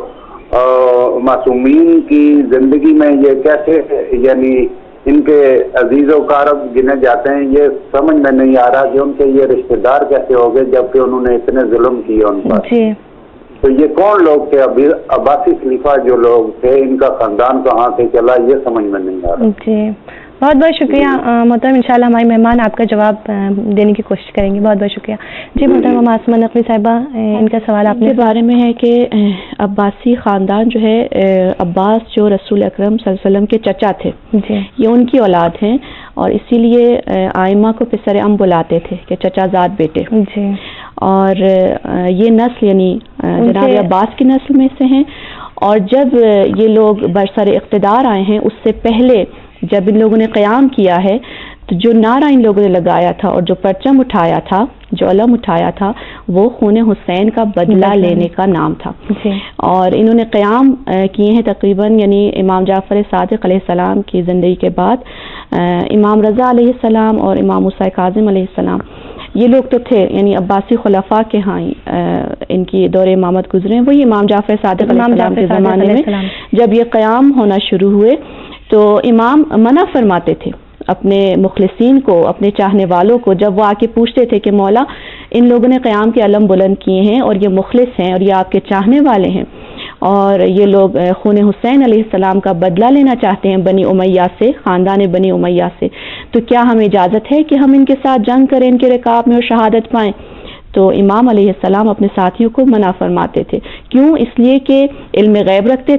اور معصومین کی زندگی میں یہ کیسے یعنی ان کے عزیز و اقارب گنے جاتے ہیں، یہ سمجھ میں نہیں آ رہا کہ ان کے یہ رشتہ دار کیسے ہو گئے جبکہ انہوں نے اتنے ظلم کیے ان پر۔ جی، تو یہ کون لوگ تھے عباسی خلیفہ جو لوگ تھے، ان کا خاندان کہاں سے چلا، یہ سمجھ میں نہیں آ رہا۔ جی، بہت بہت شکریہ محترم، انشاءاللہ ہمارے مہمان آپ کا جواب دینے کی کوشش کریں گے۔ بہت بہت شکریہ۔ جی محترمہ معصومہ نقوی صاحبہ، ان کا سوال آپ کے بارے میں ہے کہ عباسی خاندان جو ہے، عباس جو رسول اکرم صلی اللہ علیہ وسلم کے چچا تھے، جی، یہ ان کی اولاد ہیں، اور اسی لیے آئمہ کو پسر ام بلاتے تھے کہ چچا زاد بیٹے۔ جی، اور یہ نسل یعنی جناب عباس کی نسل میں سے ہیں، اور جب یہ لوگ برسر اقتدار آئے ہیں اس سے پہلے جب ان لوگوں نے قیام کیا ہے تو جو نعرہ ان لوگوں نے لگایا تھا اور جو پرچم اٹھایا تھا، جو علم اٹھایا تھا، وہ خون حسین کا بدلہ لینے کا نام تھا۔ اور انہوں نے قیام کیے ہیں تقریباً یعنی امام جعفر صادق علیہ السلام کی زندگی کے بعد امام رضا علیہ السلام اور امام موسیٰ کاظم علیہ السلام، یہ لوگ تو تھے یعنی عباسی خلفاء کے ہاں ان کی دور امامت گزرے، وہی امام جعفر صادق علیہ السلام کے زمانے میں جب یہ قیام ہونا شروع ہوئے تو امام منع فرماتے تھے اپنے مخلصین کو، اپنے چاہنے والوں کو، جب وہ آ کے پوچھتے تھے کہ مولا ان لوگوں نے قیام کے علم بلند کیے ہیں اور یہ مخلص ہیں اور یہ آپ کے چاہنے والے ہیں، اور یہ لوگ خون حسین علیہ السلام کا بدلہ لینا چاہتے ہیں بنی امیہ سے، خاندان بنی امیہ سے، تو کیا ہمیں اجازت ہے کہ ہم ان کے ساتھ جنگ کریں، ان کے رکاب میں اور شہادت پائیں؟ تو امام علیہ السلام اپنے ساتھیوں کو منع فرماتے تھے۔ کیوں؟ اس لیے کہ علم غیب رکھتے تھے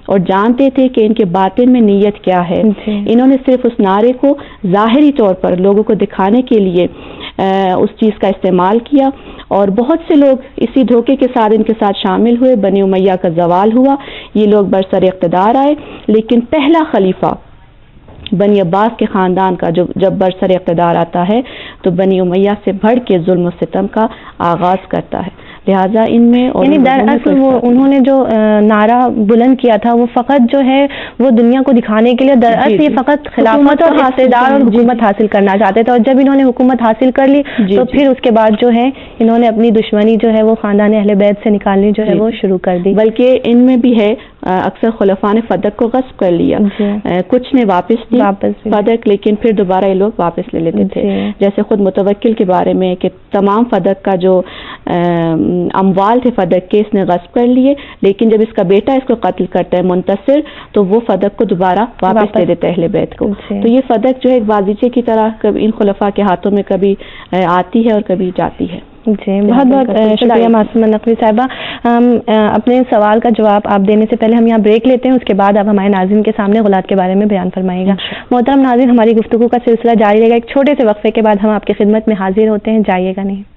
اور جانتے تھے کہ ان کے باطن میں نیت کیا ہے. انہوں نے صرف اس نعرے کو ظاہری طور پر لوگوں کو دکھانے کے لیے اس چیز کا استعمال کیا, اور بہت سے لوگ اسی دھوکے کے ساتھ ان کے ساتھ شامل ہوئے. بنی امیہ کا زوال ہوا, یہ لوگ برسر اقتدار آئے, لیکن پہلا خلیفہ بنی عباس کے خاندان کا جو جب برسر اقتدار آتا ہے تو بنی امیہ سے بڑھ کے ظلم و ستم کا آغاز کرتا ہے. لہٰذا ان میں یعنی دراصل وہ انہوں نے جو نعرہ بلند کیا تھا وہ فقط جو ہے وہ دنیا کو دکھانے کے لیے دراصل یہ فقط خلافت اور اقتدار اور حکومت حاصل کرنا چاہتے تھے, اور جب انہوں نے حکومت حاصل کر لی تو پھر اس کے بعد جو ہے انہوں نے اپنی دشمنی جو ہے وہ خاندان اہل بیت سے نکالنی جو ہے وہ شروع کر دی. بلکہ ان میں بھی ہے اکثر خلفاء نے فدق کو غصب کر لیا, کچھ نے واپس دی فدق, لیکن پھر دوبارہ یہ لوگ واپس لے لیتے تھے. جیسے خود متوکل کے بارے میں کہ تمام فدق کا جو اموال تھے فدق کے اس نے غصب کر لیے, لیکن جب اس کا بیٹا اس کو قتل کرتا ہے منتصر تو وہ فدق کو دوبارہ واپس دے دیتا ہے اہل بیت کو. تو یہ فدق جو ہے ایک بازیچے کی طرح کبھی ان خلفاء کے ہاتھوں میں کبھی آتی ہے اور کبھی جاتی ہے. جی بہت بہت شکریہ معصومہ نقوی صاحبہ. اپنے سوال کا جواب آپ دینے سے پہلے ہم یہاں بریک لیتے ہیں, اس کے بعد آپ ہمارے ناظرین کے سامنے غلات کے بارے میں بیان فرمائیے گا. محترم ناظرین, ہماری گفتگو کا سلسلہ جاری رہے گا. ایک چھوٹے سے وقفے کے بعد ہم آپ کی خدمت میں حاضر ہوتے ہیں, جائیے گا نہیں.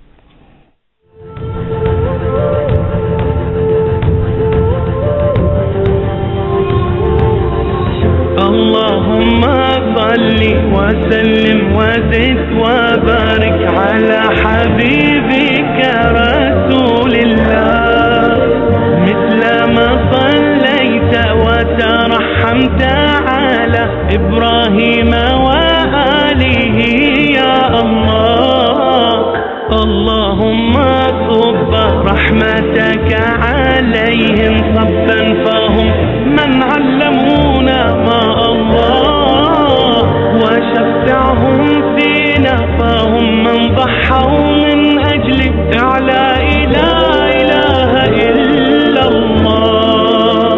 اللهم صل وسلم وزد وبارك على حبيبك رسول الله مثل ما صليت وترحمت على إبراهيم وآله يا الله اللهم صب رحمتك عليهم صبا فهم من علمونا ما الله وشفعهم فينا فهم من ضحوا من أجل إعلاء لا إله إلا الله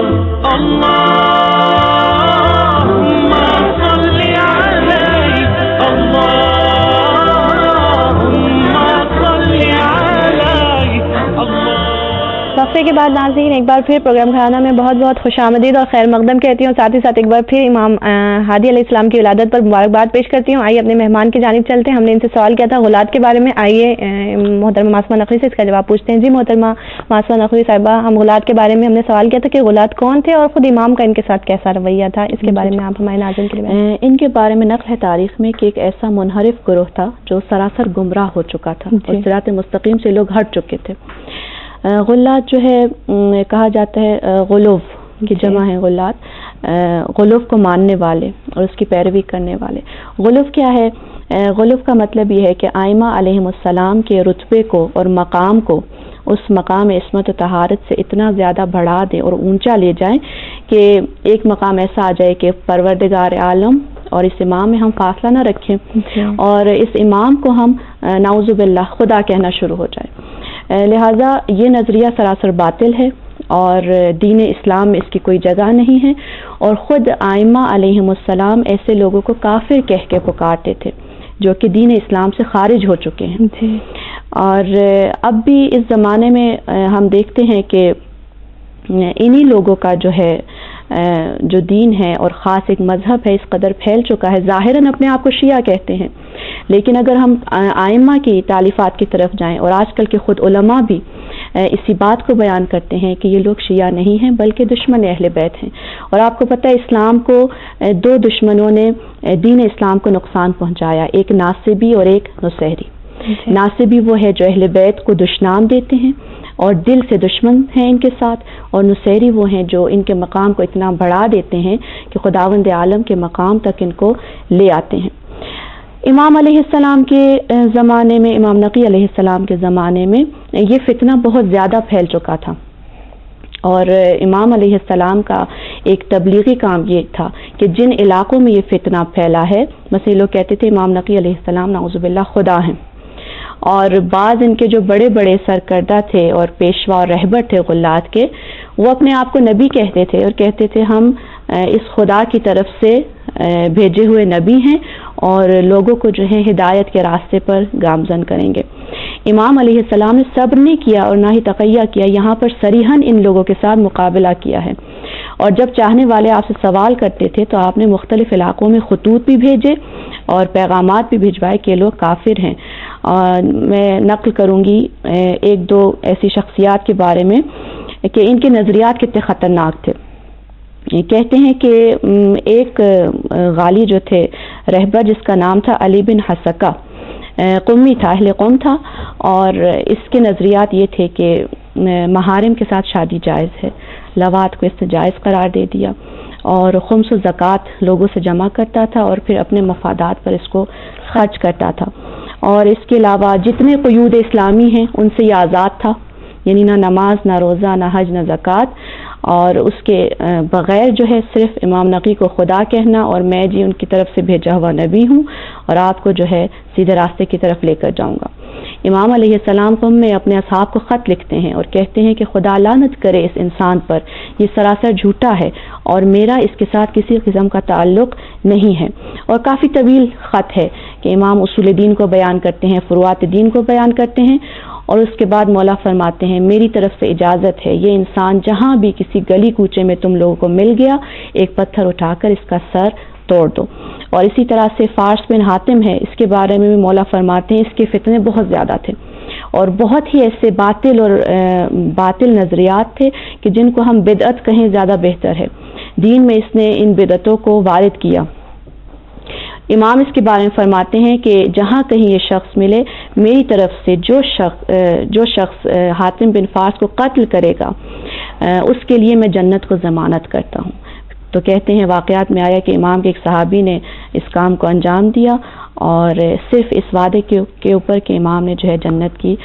اللهم صل عليه اللهم صل عليه الله. وقفے کے بعد ناظرین ایک بار پھر پروگرام گھرانہ میں بہت بہت خوش آمدید اور خیر مقدم کہتی ہوں. ساتھ ہی ساتھ ایک بار پھر امام ہادی علیہ السلام کی ولادت پر مبارکباد پیش کرتی ہوں. آئیے اپنے مہمان کی جانب چلتے ہیں. ہم نے ان سے سوال کیا تھا غلات کے بارے میں, آئیے محترمہ معصومہ نقوی سے اس کا جواب پوچھتے ہیں. جی محترمہ معصومہ نقوی صاحبہ, ہم غلات کے بارے میں ہم نے سوال کیا تھا کہ غلات کون تھے اور خود امام کا ان کے ساتھ کیسا رویہ تھا, اس کے بارے میں آپ ہمارے ناظرین کے لیے. ان کے بارے میں نقل ہے تاریخ میں کہ ایک ایسا منحرف گروہ تھا جو سراسر گمراہ ہو چکا تھا اور صراط مستقیم سے لوگ ہٹ چکے تھے. غلات جو ہے کہا جاتا ہے غلوف کی جمع ہے غلات, غلوف کو ماننے والے اور اس کی پیروی کرنے والے. غلوف کیا ہے؟ غلوف کا مطلب یہ ہے کہ ائمہ علیہم السلام کے رتبے کو اور مقام کو اس مقام عصمت و طہارت سے اتنا زیادہ بڑھا دیں اور اونچا لے جائیں کہ ایک مقام ایسا آ جائے کہ پروردگار عالم اور اس امام میں ہم فاصلہ نہ رکھیں اور اس امام کو ہم نعوذ باللہ خدا کہنا شروع ہو جائے. لہٰذا یہ نظریہ سراسر باطل ہے اور دین اسلام میں اس کی کوئی جگہ نہیں ہے, اور خود ائمہ علیہم السلام ایسے لوگوں کو کافر کہہ کے پکارتے تھے جو کہ دین اسلام سے خارج ہو چکے ہیں. اور اب بھی اس زمانے میں ہم دیکھتے ہیں کہ انہی لوگوں کا جو ہے جو دین ہے اور خاص ایک مذہب ہے اس قدر پھیل چکا ہے. ظاہراً اپنے آپ کو شیعہ کہتے ہیں, لیکن اگر ہم ائمہ کی تالیفات کی طرف جائیں اور آج کل کے خود علماء بھی اسی بات کو بیان کرتے ہیں کہ یہ لوگ شیعہ نہیں ہیں بلکہ دشمن اہل بیت ہیں. اور آپ کو پتہ ہے اسلام کو دو دشمنوں نے دین اسلام کو نقصان پہنچایا, ایک ناصبی اور ایک نصیری. ناصبی وہ ہے جو اہل بیت کو دشنام دیتے ہیں اور دل سے دشمن ہیں ان کے ساتھ, اور نصیری وہ ہیں جو ان کے مقام کو اتنا بڑھا دیتے ہیں کہ خداوند عالم کے مقام تک ان کو لے آتے ہیں. امام علیہ السلام کے زمانے میں, امام نقی علیہ السلام کے زمانے میں یہ فتنہ بہت زیادہ پھیل چکا تھا, اور امام علیہ السلام کا ایک تبلیغی کام یہ تھا کہ جن علاقوں میں یہ فتنہ پھیلا ہے, مثلا لوگ کہتے تھے امام نقی علیہ السلام نعوذ باللہ خدا ہیں, اور بعض ان کے جو بڑے بڑے سرکردہ تھے اور پیشوا اور رہبر تھے غلات کے, وہ اپنے آپ کو نبی کہتے تھے اور کہتے تھے ہم اس خدا کی طرف سے بھیجے ہوئے نبی ہیں اور لوگوں کو جو ہے ہدایت کے راستے پر گامزن کریں گے. امام علیہ السلام نے صبر نہیں کیا اور نہ ہی تقیہ کیا، یہاں پر صریحاً ان لوگوں کے ساتھ مقابلہ کیا ہے. اور جب چاہنے والے آپ سے سوال کرتے تھے تو آپ نے مختلف علاقوں میں خطوط بھی بھیجے اور پیغامات بھی بھجوائے کہ لوگ کافر ہیں. اور میں نقل کروں گی ایک دو ایسی شخصیات کے بارے میں کہ ان کے نظریات کتنے خطرناک تھے. کہتے ہیں کہ ایک غالی جو تھے رہبر جس کا نام تھا علی بن حسکہ، قومی تھا، اہل قوم تھا، اور اس کے نظریات یہ تھے کہ محارم کے ساتھ شادی جائز ہے. لواط کو اس نے جائز قرار دے دیا اور خمس و زکوٰۃ لوگوں سے جمع کرتا تھا اور پھر اپنے مفادات پر اس کو خرچ کرتا تھا. اور اس کے علاوہ جتنے قیود اسلامی ہیں ان سے یہ آزاد تھا، یعنی نہ نماز، نہ روزہ، نہ حج، نہ زکوٰۃ، اور اس کے بغیر جو ہے صرف امام نقی کو خدا کہنا اور میں جی ان کی طرف سے بھیجا ہوا نبی ہوں اور آپ کو جو ہے سیدھے راستے کی طرف لے کر جاؤں گا. امام علیہ السلام قوم میں اپنے اصحاب کو خط لکھتے ہیں اور کہتے ہیں کہ خدا لعنت کرے اس انسان پر، یہ سراسر جھوٹا ہے اور میرا اس کے ساتھ کسی قسم کا تعلق نہیں ہے. اور کافی طویل خط ہے کہ امام اصول دین کو بیان کرتے ہیں، فروعات دین کو بیان کرتے ہیں، اور اس کے بعد مولا فرماتے ہیں میری طرف سے اجازت ہے، یہ انسان جہاں بھی کسی گلی کوچے میں تم لوگوں کو مل گیا ایک پتھر اٹھا کر اس کا سر توڑ دو. اور اسی طرح سے فارس بن حاتم ہے، اس کے بارے میں بھی مولا فرماتے ہیں اس کے فتنے بہت زیادہ تھے اور بہت ہی ایسے باطل اور باطل نظریات تھے کہ جن کو ہم بدعت کہیں زیادہ بہتر ہے. دین میں اس نے ان بدعتوں کو وارد کیا. امام اس کے بارے میں فرماتے ہیں کہ جہاں کہیں یہ شخص ملے میری طرف سے جو شخص جو شخص حاتم بن فارس کو قتل کرے گا اس کے لیے میں جنت کو ضمانت کرتا ہوں. تو کہتے ہیں واقعات میں آیا کہ امام کے ایک صحابی نے اس کام کو انجام دیا اور صرف اس وعدے کے اوپر کہ امام نے جو ہے جنت کی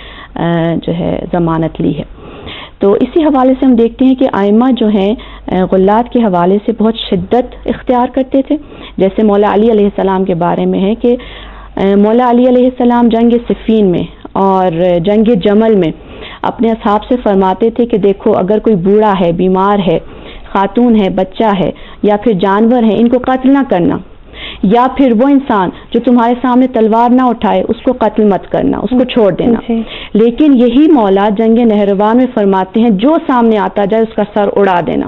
جو ہے ضمانت لی ہے. تو اسی حوالے سے ہم دیکھتے ہیں کہ ائمہ جو ہیں غلات کے حوالے سے بہت شدت اختیار کرتے تھے. جیسے مولا علی علیہ السلام کے بارے میں ہے کہ مولا علی علیہ السلام جنگ صفین میں اور جنگ جمل میں اپنے اصحاب سے فرماتے تھے کہ دیکھو اگر کوئی بوڑھا ہے، بیمار ہے، خاتون ہے، بچہ ہے یا پھر جانور ہے، ان کو قتل نہ کرنا، یا پھر وہ انسان جو تمہارے سامنے تلوار نہ اٹھائے اس کو قتل مت کرنا، اس کو چھوڑ دینا. لیکن یہی مولا جنگ نہروان میں فرماتے ہیں جو سامنے آتا جائے اس کا سر اڑا دینا.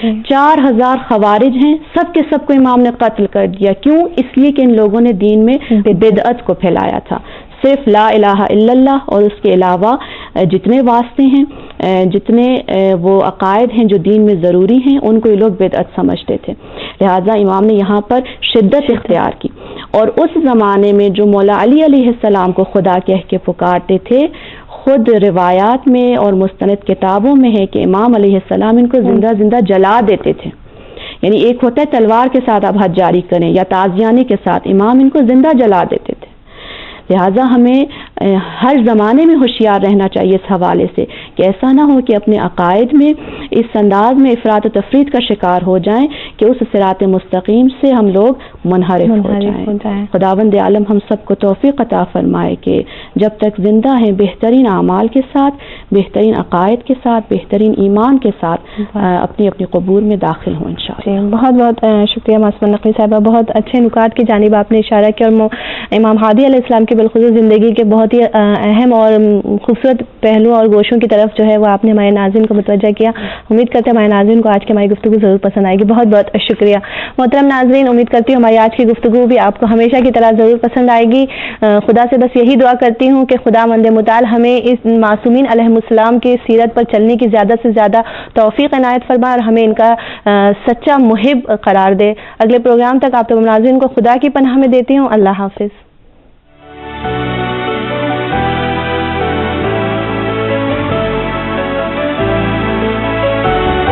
چار ہزار خوارج ہیں، سب کے سب کو امام نے قتل کر دیا. کیوں؟ اس لیے کہ ان لوگوں نے دین میں بدعت کو پھیلایا تھا. صرف لا الہ الا اللہ اور اس کے علاوہ جتنے واسطے ہیں، جتنے وہ عقائد ہیں جو دین میں ضروری ہیں، ان کو یہ لوگ بدعت سمجھتے تھے. لہذا امام نے یہاں پر شدت اختیار کی. اور اس زمانے میں جو مولا علی علیہ السلام کو خدا کہہ کے پکارتے تھے، خود روایات میں اور مستند کتابوں میں ہے کہ امام علیہ السلام ان کو زندہ زندہ جلا دیتے تھے. یعنی ایک ہوتا ہے تلوار کے ساتھ آپ حد جاری کریں یا تازیانے کے ساتھ، امام ان کو زندہ جلا دیتے تھے. لہٰذا ہمیں ہر زمانے میں ہوشیار رہنا چاہیے اس حوالے سے کہ ایسا نہ ہو کہ اپنے عقائد میں اس انداز میں افراط و تفرید کا شکار ہو جائیں کہ اس صراط مستقیم سے ہم لوگ منحرف ہو جائیں. خداوند عالم ہم سب کو توفیق عطا فرمائے کہ جب تک زندہ ہیں بہترین اعمال کے ساتھ، بہترین عقائد کے ساتھ، بہترین ایمان کے ساتھ اپنی اپنی قبور میں داخل ہوں انشاءاللہ. بہت بہت شکریہ معصومہ نقوی صاحبہ، بہت اچھے نکات کی جانب آپ نے اشارہ کیا اور امام ہادی علیہ السلام کے بالخصوص زندگی کے بہت ہی اہم اور خوبصورت پہلو اور گوشوں کی طرف جو ہے وہ آپ نے ہمارے ناظرین کو متوجہ کیا. امید کرتے ہیں ہمارے ناظرین کو آج کی ہماری گفتگو ضرور پسند آئے گی. بہت بہت شکریہ. محترم ناظرین، امید کرتی ہوں ہماری آج کی گفتگو بھی آپ کو ہمیشہ کی طرح ضرور پسند آئے گی. خدا سے بس یہی دعا کرتی ہوں کہ خدا مند متعال ہمیں اس معصومین علیہم السلام کی سیرت پر چلنے کی زیادہ سے زیادہ توفیق عنایت فرمائے اور ہمیں ان کا سچا محب قرار دے. اگلے پروگرام تک آپ تمام ناظرین کو خدا کی پناہ میں دیتی ہوں. اللہ حافظ.